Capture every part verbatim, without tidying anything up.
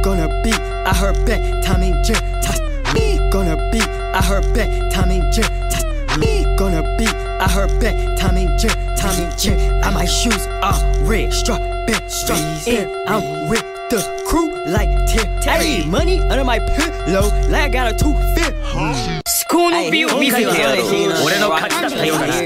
gonna be, I heard back, Tom and Jerry. Me gonna be, I heard back, Tom and Jerry. Me gonna be, I heard back, Tom and Jerry. Tom and Jerry. And my shoes are red, strawberry, strawberry. And I'm with the crew like Terry. Money under my pillow, like I got a two fit. 思考の美を見せてやろう。俺の勝ちだったようだな。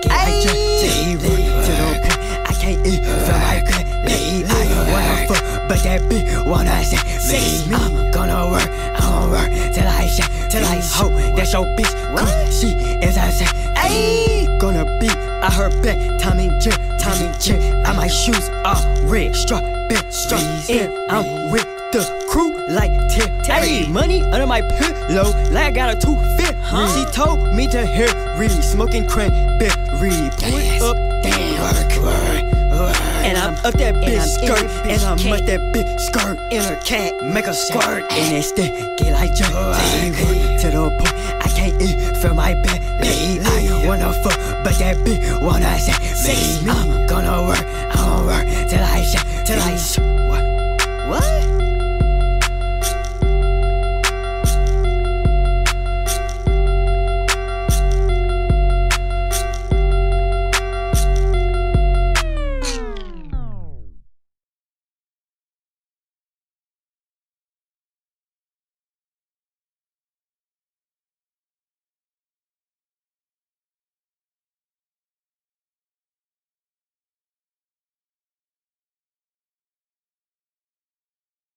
I can't eat from my belly. I wanna fuck, but that bitch wanna say me. I'm gonna work, I'm gonna work till I shake, till I hope that's your bitch. Cause she is a say, ayy, gonna be, I heard back, Tom and Jerry, Tom and Jerry. And my shoes are red, strawberry, strawberry. And I'm with the crew like Terry. Money under my pillow, like I got a two fit. She told me to hurry, smoking cranberry. Pull up, work, work. And I'm up that bitch skirt, and I'm up that bitch skirt in her cat, make her squirt. And that stick get like jerk to the point I can't eat from my belly. I wanna fuck, but that bitch wanna say me. I'm gonna work, I'm gonna work till I shake, till I shake. What? What?